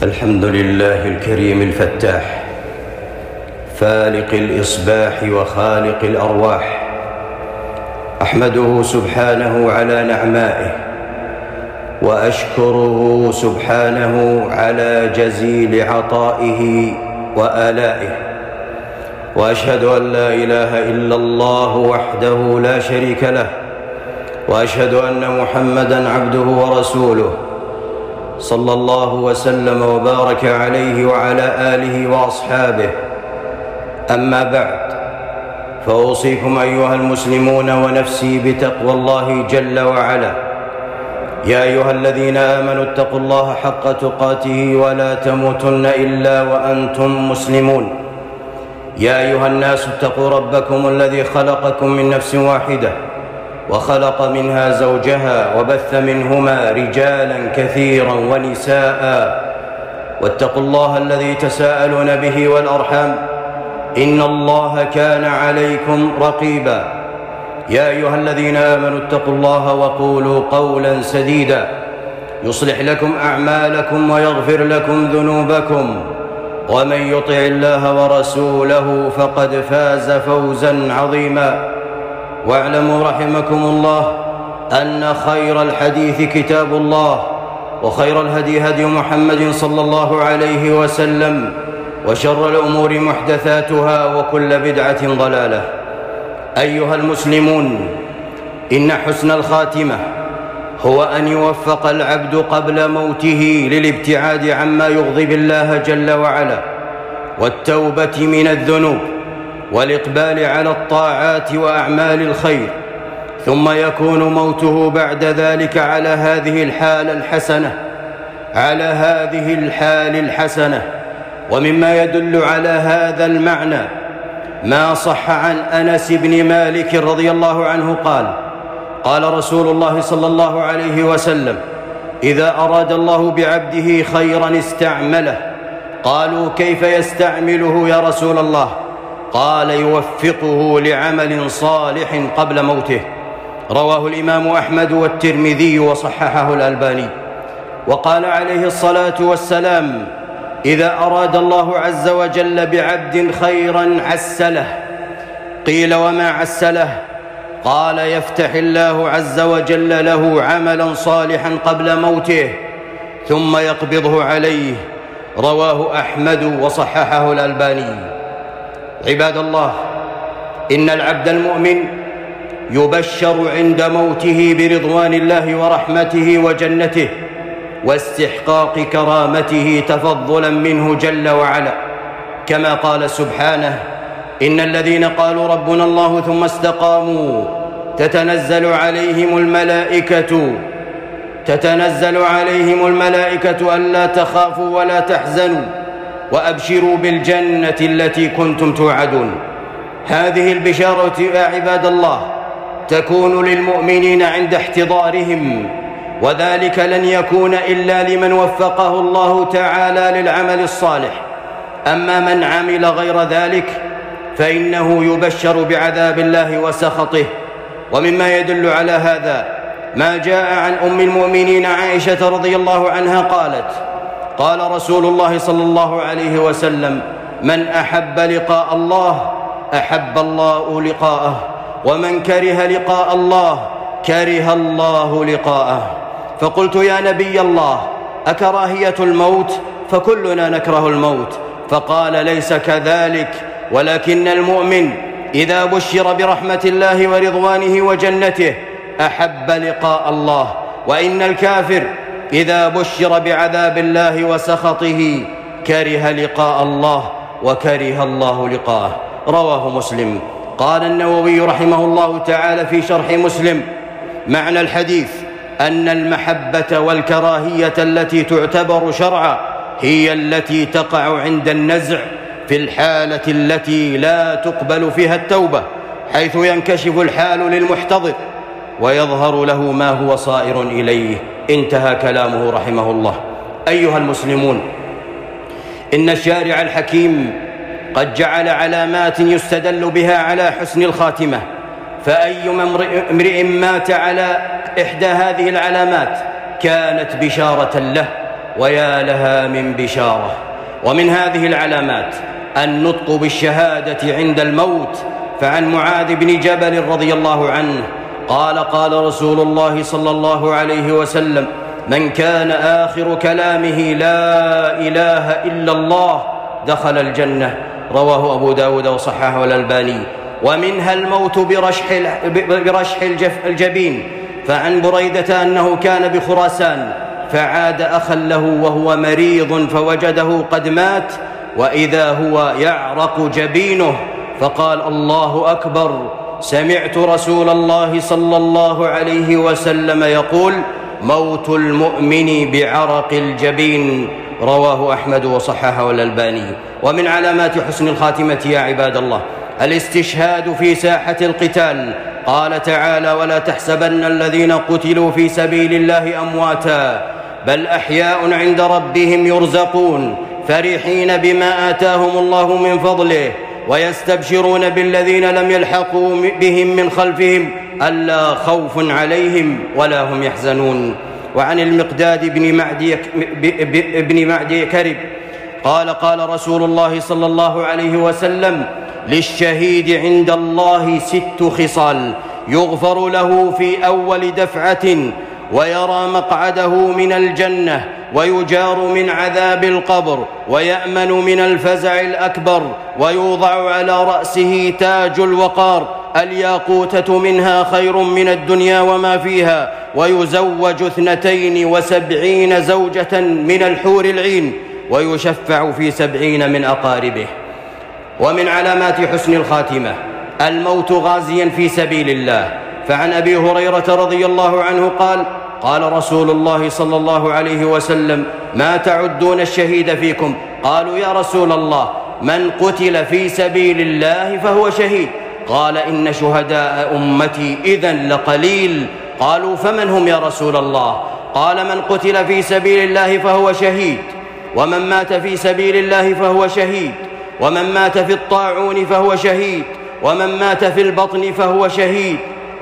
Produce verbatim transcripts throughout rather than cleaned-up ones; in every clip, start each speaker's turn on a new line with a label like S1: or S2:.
S1: الحمد لله الكريم الفتاح، فالق الإصباح وخالق الأرواح. أحمده سبحانه على نعمائه، وأشكره سبحانه على جزيل عطائه وآلائه، وأشهد أن لا إله إلا الله وحده لا شريك له، وأشهد أن محمدًا عبده ورسوله، صلى الله وسلم وبارك عليه وعلى آله وأصحابه. أما بعد، فأوصيكم أيها المسلمون ونفسي بتقوى الله جل وعلا. يا أيها الذين آمنوا اتقوا الله حق تقاته ولا تموتن إلا وأنتم مسلمون. يا أيها الناس اتقوا ربكم الذي خلقكم من نفس واحدة، وخلق منها زوجها، وبث منهما رجالا كثيرا ونساء، واتقوا الله الذي تساءلون به والأرحام، إن الله كان عليكم رقيبا. يا أيها الذين آمنوا اتقوا الله وقولوا قولا سديدا يصلح لكم أعمالكم ويغفر لكم ذنوبكم، ومن يطع الله ورسوله فقد فاز فوزا عظيما. واعلموا رحمكم الله أن خير الحديث كتاب الله، وخير الهدي هدي محمد صلى الله عليه وسلم، وشر الأمور محدثاتها، وكل بدعة ضلالة. أيها المسلمون، إن حسن الخاتمة هو أن يوفق العبد قبل موته للابتعاد عما يغضب الله جل وعلا، والتوبة من الذنوب، والإقبال على الطاعات وأعمال الخير، ثم يكون موته بعد ذلك على هذه الحالة الحسنة على هذه الحال الحسنة. ومما يدل على هذا المعنى ما صح عن أنس بن مالك رضي الله عنه قال: قال رسول الله صلى الله عليه وسلم: إذا أراد الله بعبده خيرا استعمله. قالوا: كيف يستعمله يا رسول الله؟ قال: يوفقه لعمل صالح قبل موته. رواه الإمام أحمد والترمذي وصححه الألباني. وقال عليه الصلاة والسلام: إذا أراد الله عز وجل بعبد خيرا عسله. قيل: وما عسله؟ قال: يفتح الله عز وجل له عملا صالحا قبل موته ثم يقبضه عليه. رواه أحمد وصححه الألباني. عباد الله، إن العبد المؤمن يبشر عند موته برضوان الله ورحمته وجنته واستحقاق كرامته تفضلا منه جل وعلا، كما قال سبحانه: إن الذين قالوا ربنا الله ثم استقاموا تتنزل عليهم الملائكة تتنزل عليهم الملائكة ألا تخافوا ولا تحزنوا وأبشروا بالجنة التي كنتم توعدون. هذه البشارة يا عباد الله تكون للمؤمنين عند احتضارهم، وذلك لن يكون إلا لمن وفقه الله تعالى للعمل الصالح. أما من عمل غير ذلك فإنه يبشر بعذاب الله وسخطه. ومما يدل على هذا ما جاء عن أم المؤمنين عائشة رضي الله عنها قالت: قال رسول الله صلى الله عليه وسلم: من أحب لقاء الله أحب الله لقاءه، ومن كره لقاء الله كره الله لقاءه. فقلت: يا نبي الله، أكراهية الموت؟ فكلنا نكره الموت. فقال: ليس كذلك، ولكن المؤمن إذا بشر برحمة الله ورضوانه وجنته أحب لقاء الله، وإن الكافر إذا بشر بعذاب الله وسخطه كره لقاء الله وكره الله لقاءه. رواه مسلم. قال النووي رحمه الله تعالى في شرح مسلم: معنى الحديث أن المحبة والكراهية التي تعتبر شرعا هي التي تقع عند النزع في الحالة التي لا تقبل فيها التوبة، حيث ينكشف الحال للمحتضر ويظهر له ما هو صائر إليه. انتهى كلامه رحمه الله. أيها المسلمون، إن الشارع الحكيم قد جعل علامات يستدل بها على حسن الخاتمة، فأيما امرئ مات على إحدى هذه العلامات كانت بشارة له، ويا لها من بشارة. ومن هذه العلامات النطق بالشهادة عند الموت. فعن معاذ بن جبل رضي الله عنه قال قال رسول الله صلى الله عليه وسلم: من كان آخر كلامه لا إله إلا الله دخل الجنة. رواه أبو داود وصححه الألباني. ومنها الموت برشح, برشح الجبين. فعن بريدة أنه كان بخراسان فعاد أخا له وهو مريض فوجده قد مات وإذا هو يعرق جبينه فقال: الله أكبر، سمعت رسول الله صلى الله عليه وسلم يقول: موت المؤمن بعرق الجبين. رواه أحمد وصححه الألباني. ومن علامات حسن الخاتمة يا عباد الله الاستشهاد في ساحة القتال. قال تعالى: ولا تحسبن الذين قتلوا في سبيل الله أمواتا بل أحياء عند ربهم يرزقون فرحين بما آتاهم الله من فضله ويستبشرون بالذين لم يلحقوا بهم من خلفهم ألا خوف عليهم ولا هم يحزنون. وعن المقداد بن معدي, بن معدي كرب قال قال رسول الله صلى الله عليه وسلم: للشهيد عند الله ست خصال: يغفر له في أول دفعة ويرى مقعده من الجنة ويجار من عذاب القبر ويأمن من الفزع الأكبر ويوضع على رأسه تاج الوقار الياقوتة منها خير من الدنيا وما فيها ويزوج اثنتين وسبعين زوجة من الحور العين ويشفع في سبعين من أقاربه. ومن علامات حسن الخاتمة الموت غازيا في سبيل الله. فعن أبي هريرة رضي الله عنه قال قال رسول الله صلى الله عليه وسلم: ما تعدون الشهيد فيكم؟ قالوا: يا رسول الله من قتل في سبيل الله فهو شهيد. قال: إن شهداء أمتي إذن لقليل. قالوا: فمن هم يا رسول الله؟ قال: من قتل في سبيل الله فهو شهيد، ومن مات في سبيل الله فهو شهيد، ومن مات في الطاعون فهو شهيد، ومن مات في البطن فهو شهيد،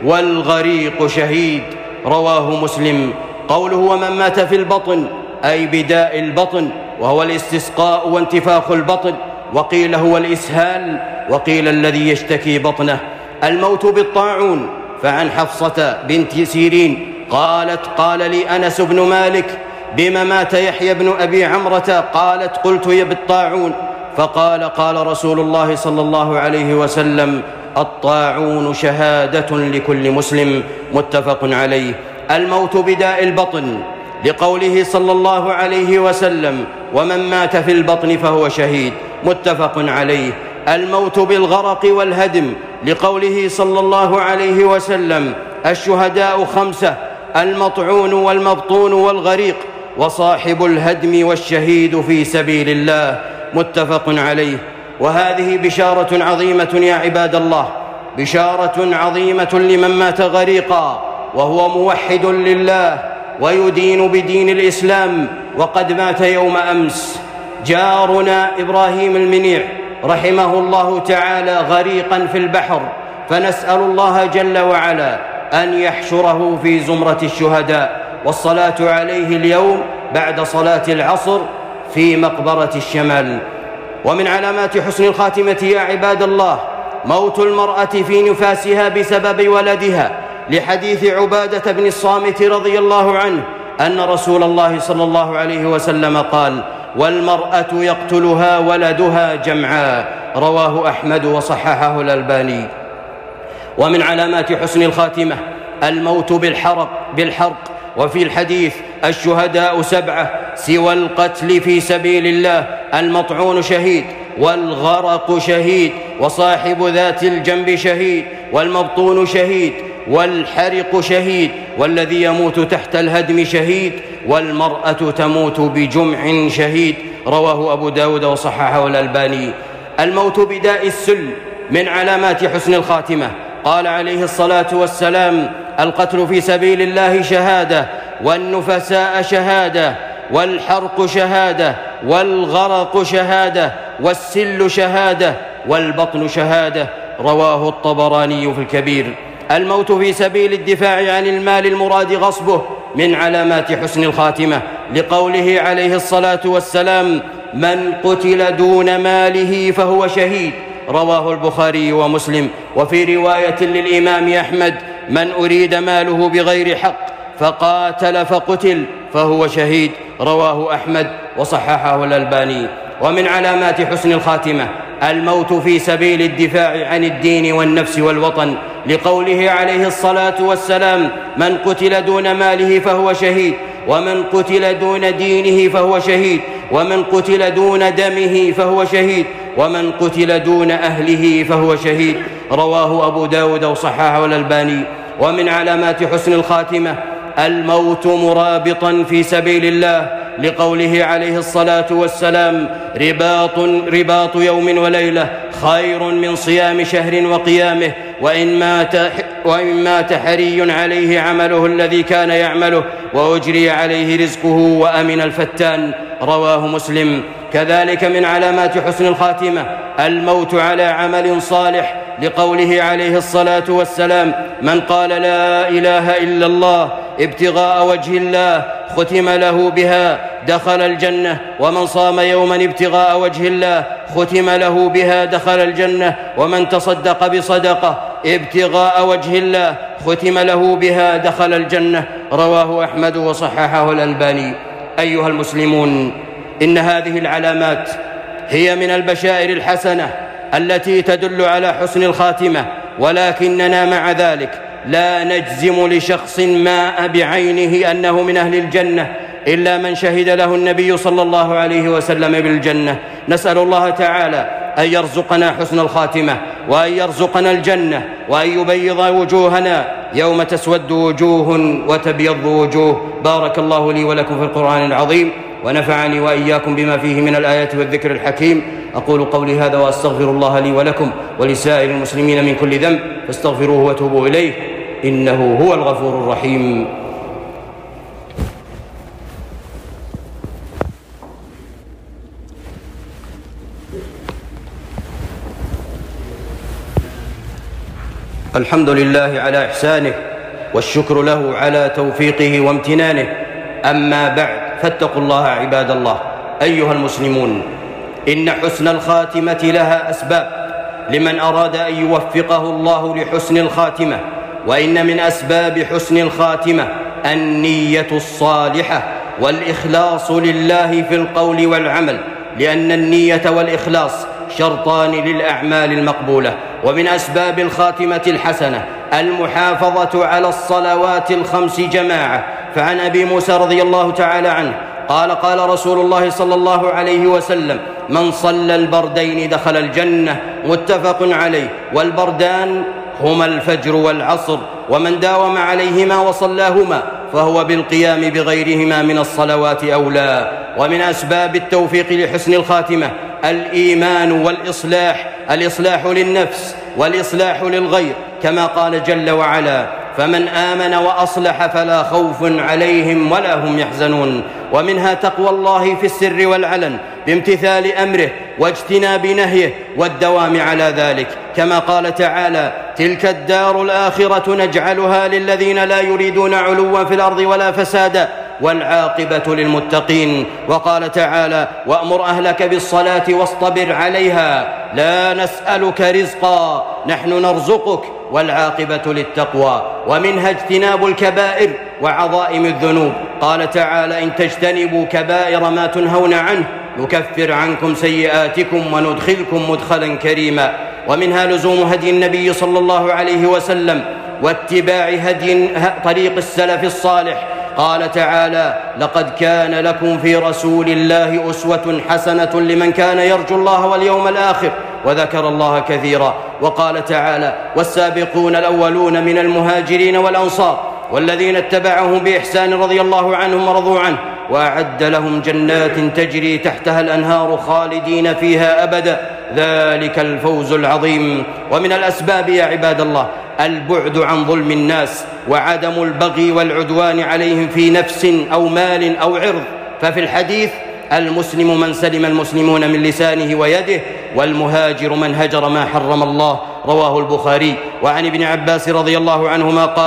S1: والغريق شهيد. رواه مسلم. قوله ومن مات في البطن أي بداء البطن وهو الاستسقاء وانتفاخ البطن، وقيل هو الإسهال، وقيل الذي يشتكي بطنه. الموت بالطاعون. فعن حفصة بنت سيرين قالت: قال لي أنس بن مالك: بما مات يحيى بن أبي عمرة؟ قالت: قلت: يا بالطاعون. فقال: قال رسول الله صلى الله عليه وسلم: الطاعون شهادة لكل مسلم. متفق عليه. الموت بداء البطن لقوله صلى الله عليه وسلم: ومن مات في البطن فهو شهيد. متفق عليه. الموت بالغرق والهدم لقوله صلى الله عليه وسلم: الشهداء خمسة: المطعون والمبطون والغريق وصاحب الهدم والشهيد في سبيل الله. متفق عليه. وهذه بشارة عظيمة يا عباد الله، بشارة عظيمة لمن مات غريقا وهو موحد لله ويدين بدين الإسلام وقد مات يوم أمس. جارنا إبراهيم المنيع رحمه الله تعالى غريقا في البحر، فنسأل الله جل وعلا أن يحشره في زمرة الشهداء، والصلاة عليه اليوم بعد صلاة العصر في مقبرة الشمال. ومن علامات حسن الخاتمة يا عباد الله موت المرأة في نفاسها بسبب ولدها، لحديث عبادة بن الصامت رضي الله عنه أن رسول الله صلى الله عليه وسلم قال: والمرأة يقتلها ولدها جمعاء. رواه أحمد وصححه الألباني. ومن علامات حسن الخاتمة الموت بالحرق, بالحرق وفي الحديث: الشهداء سبعة سوى القتل في سبيل الله: المطعون شهيد، والغرق شهيد، وصاحب ذات الجنب شهيد، والمبطون شهيد، والحرق شهيد، والذي يموت تحت الهدم شهيد، والمرأة تموت بجمع شهيد. رواه أبو داود وصححه الألباني. الموت بداء السل من علامات حسن الخاتمة. قال عليه الصلاة والسلام: القتل في سبيل الله شهادة، والنفساء شهادة، والحرق شهادة، والغرق شهادة، والسل شهادة، والبطن شهادة. رواه الطبراني في الكبير. الموت في سبيل الدفاع عن المال المراد غصبه من علامات حسن الخاتمة. لقوله عليه الصلاة والسلام: من قتل دون ماله فهو شهيد، رواه البخاري ومسلم. وفي رواية للإمام أحمد: من أريد ماله بغير حق فقاتل فقتل فهو شهيد، رواه أحمد وصححه الألباني. ومن علامات حسن الخاتمة الموت في سبيل الدفاع عن الدين والنفس والوطن، لقوله عليه الصلاة والسلام: من قتل دون ماله فهو شهيد، ومن قتل دون دينه فهو شهيد، ومن قتل دون دمه فهو شهيد، ومن قتل دون أهله فهو شهيد، رواه أبو داود وصححه الألباني. ومن علامات حسن الخاتمة الموت مرابطا في سبيل الله، لقوله عليه الصلاة والسلام: رباط, رباط يوم وليلة خير من صيام شهر وقيامه، وإن مات, وإن مات حري عليه عمله الذي كان يعمله، وأجري عليه رزقه وأمن الفتان، رواه مسلم. كذلك من علامات حسن الخاتمة الموت على عمل صالح، لقوله عليه الصلاة والسلام: من قال لا إله إلا الله ابتغاء وجه الله ختم له بها دخل الجنة، ومن صام يوما ابتغاء وجه الله ختم له بها دخل الجنة، ومن تصدق بصدقة ابتغاء وجه الله ختم له بها دخل الجنة، رواه أحمد وصححه الألباني. أيها المسلمون، إن هذه العلامات هي من البشائر الحسنة التي تدل على حسن الخاتمة، ولكننا مع ذلك لا نجزم لشخص ما بعينه أنه من أهل الجنة إلا من شهد له النبي صلى الله عليه وسلم بالجنة. نسأل الله تعالى أن يرزقنا حسن الخاتمة، وأن يرزقنا الجنة، وأن يبيض وجوهنا يوم تسود وجوه وتبيض وجوه. بارك الله لي ولكم في القرآن العظيم، ونفعني وإياكم بما فيه من الآيات والذكر الحكيم. أقول قولي هذا وأستغفر الله لي ولكم ولسائر المسلمين من كل ذنب، فاستغفروه وتوبوا إليه، إنه هو الغفور الرحيم. الحمد لله على إحسانه، والشكر له على توفيقه وامتنانه. أما بعد، فاتقوا الله عباد الله. أيها المسلمون، إن حسن الخاتمة لها أسباب لمن أراد أن يوفقه الله لحسن الخاتمة. وإن من أسباب حسن الخاتمة النية الصالحة والإخلاص لله في القول والعمل، لأن النية والإخلاص شرطان للأعمال المقبولة. ومن أسباب الخاتمة الحسنة المحافظة على الصلوات الخمس جماعة. فعن أبي موسى رضي الله تعالى عنه قال: قال رسول الله صلى الله عليه وسلم: من صلى البردين دخل الجنة، متفق عليه. والبردان هما الفجر والعصر، ومن داوم عليهما وصلاهما فهو بالقيام بغيرهما من الصلوات أولى. ومن أسباب التوفيق لحسن الخاتمة الإيمان والإصلاح، الإصلاح للنفس والإصلاح للغير، كما قال جل وعلا: فمن آمن وأصلح فلا خوف عليهم ولا هم يحزنون. ومنها تقوى الله في السر والعلن بامتثال أمره واجتناب نهيه والدوام على ذلك، كما قال تعالى: تلك الدار الآخرة نجعلها للذين لا يريدون علوا في الأرض ولا فسادا والعاقبة للمتقين. وقال تعالى: وأمر أهلك بالصلاة واصطبر عليها لا نسألك رزقا نحن نرزقك والعاقبة للتقوى. ومنها اجتناب الكبائر وعظائم الذنوب. قال تعالى: إن تجتنبوا كبائر ما تنهون عنه نكفر عنكم سيئاتكم وندخلكم مدخلا كريما. ومنها لزوم هدي النبي صلى الله عليه وسلم واتباع هدي طريق السلف الصالح. قال تعالى: لقد كان لكم في رسول الله أسوة حسنة لمن كان يرجو الله واليوم الآخر وذكر الله كثيرا. وقال تعالى: والسابقون الأولون من المهاجرين والأنصار والذين اتبعهم بإحسان رضي الله عنهم ورضوا عنه وأعد لهم جنات تجري تحتها الأنهار خالدين فيها أبدا ذلك الفوز العظيم. ومن الأسباب يا عباد الله البعد عن ظلم الناس وعدم البغي والعدوان عليهم في نفس أو مال أو عرض. ففي الحديث: المسلم من سلم المسلمون من لسانه ويده، والمهاجر من هجر ما حرم الله، رواه البخاري. وعن ابن عباس رضي الله عنهما قال: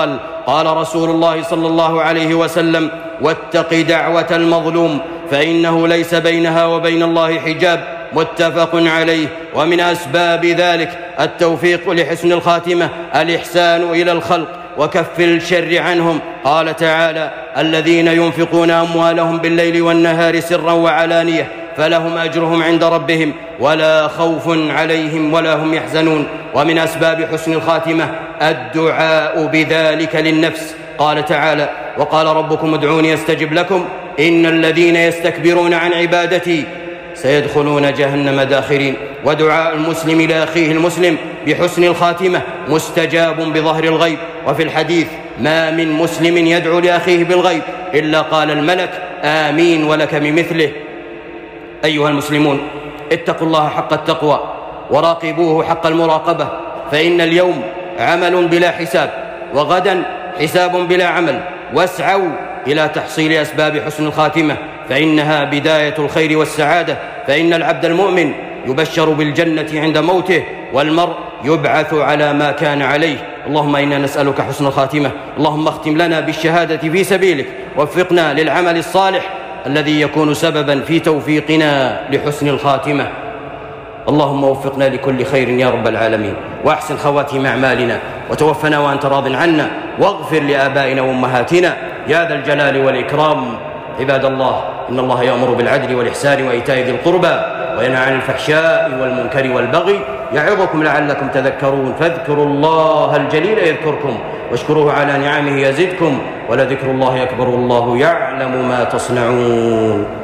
S1: قال رسول الله صلى الله عليه وسلم: واتق دعوة المظلوم فإنه ليس بينها وبين الله حجاب. متفق عليه. ومن أسباب ذلك التوفيق لحسن الخاتمة الإحسان إلى الخلق وكف الشر عنهم. قال تعالى: الذين ينفقون أموالهم بالليل والنهار سرا وعلانية فلهم أجرهم عند ربهم ولا خوف عليهم ولا هم يحزنون. ومن أسباب حسن الخاتمة الدعاء بذلك للنفس. قال تعالى: وقال ربكم ادعوني أستجب لكم إن الذين يستكبرون عن عبادتي سيدخلون جهنم داخرين. ودعاء المسلم لأخيه المسلم بحسن الخاتمة مستجاب بظهر الغيب. وفي الحديث: ما من مسلم يدعو لأخيه بالغيب إلا قال الملك آمين ولك بمثله. أيها المسلمون، اتقوا الله حق التقوى وراقبوه حق المراقبة، فإن اليوم عمل بلا حساب وغدا حساب بلا عمل. واسعوا إلى تحصيل أسباب حسن الخاتمة فإنها بداية الخير والسعادة. فإن العبد المؤمن يبشر بالجنة عند موته والمرء يبعث على ما كان عليه. اللهم إنا نسألك حسن الخاتمة. اللهم اختم لنا بالشهادة في سبيلك، وفقنا للعمل الصالح الذي يكون سببا في توفيقنا لحسن الخاتمة. اللهم وفقنا لكل خير يا رب العالمين، وأحسن خواتم أعمالنا، وتوفنا وأنت راض عنا، واغفر لآبائنا وأمهاتنا يا ذا الجلال والإكرام. عباد الله، إن الله يأمر بالعدل والإحسان وإيتاء ذي القربى وينهى عن الفحشاء والمنكر والبغي يعظكم لعلكم تذكرون. فاذكروا الله الجليل يذكركم واشكروه على نعمه يزدكم ولذكر الله أكبر والله يعلم ما تصنعون.